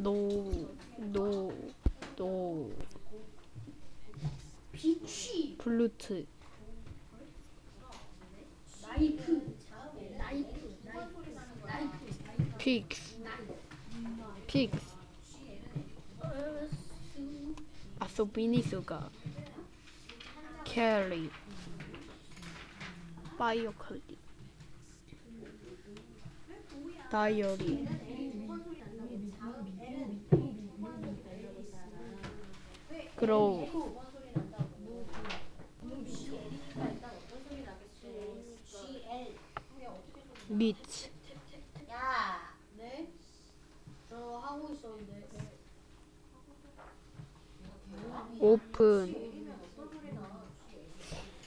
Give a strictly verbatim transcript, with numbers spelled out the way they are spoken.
노, 노, 노. 비취. 플루트. 나이프. 나이프. 나이프. 나이프. 픽스. 픽스. 아소비니스가. 캐리. 바이오컬리. 다이어리. 그로우. 미츠. 야, 네? 저 하고 있었는데. 오픈.